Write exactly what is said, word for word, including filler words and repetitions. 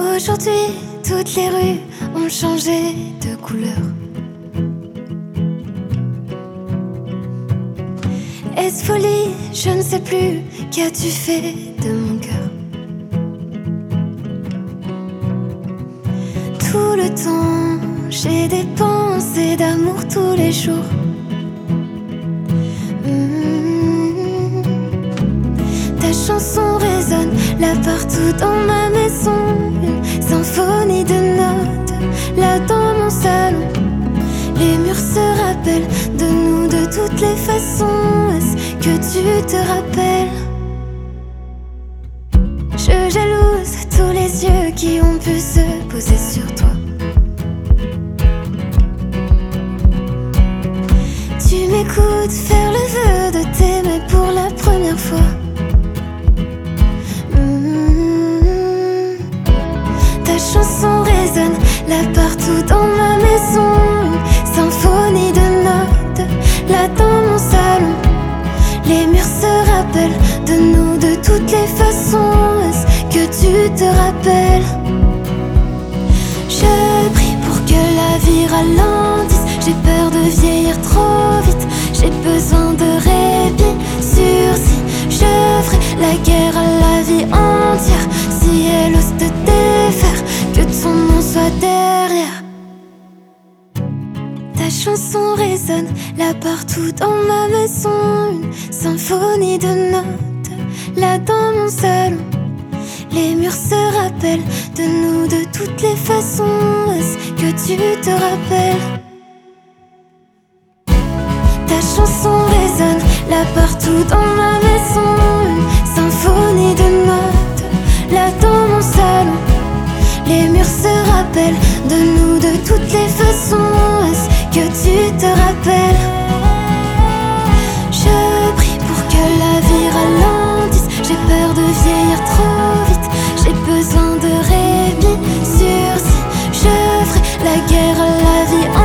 Aujourd'hui, toutes les rues ont changé de couleur. Est-ce folie? Je ne sais plus. Qu'as-tu fait de mon cœur? Tout le temps, j'ai des pensées d'amour tous les jours. Mmh. Ta chanson résonne là partout dans ma maison. Une symphonie de notes là dans mon salon. Les murs se rappellent de nous de toutes les façons. Est-ce que tu te rappelles? Je jalouse tous les yeux qui ont pu se poser sur toi. Tu m'écoutes faire le vœu de t'aimer pour la première fois. Mmh. Ta chanson résonne là partout dans ma maison. Une symphonie de notes là dans mon salon. Les murs se rappellent de nous de toutes les façons. Est-ce que tu te rappelles? Je prie pour que la vie ralentisse. J'ai peur de vieillir trop vite. J'ai besoin de répit. Sursis, je ferai la guerre à la vie entière. Si elle ose te défaire, que ton nom soit derrière. Ta chanson résonne là partout dans ma maison. Une symphonie de notes là dans mon salon. Les murs se rappellent de nous de toutes les façons. Est-ce que tu te rappelles? Ta chanson résonne là partout dans ma maison. Une symphonie de notes là dans mon salon. Les murs se rappellent de nous de toutes les façons. Est-ce que tu te rappelles? Je prie pour que la vie ralentisse. J'ai peur de vieillir trop vite. J'ai besoin de répit. Sursis, je ferai la guerre à la vie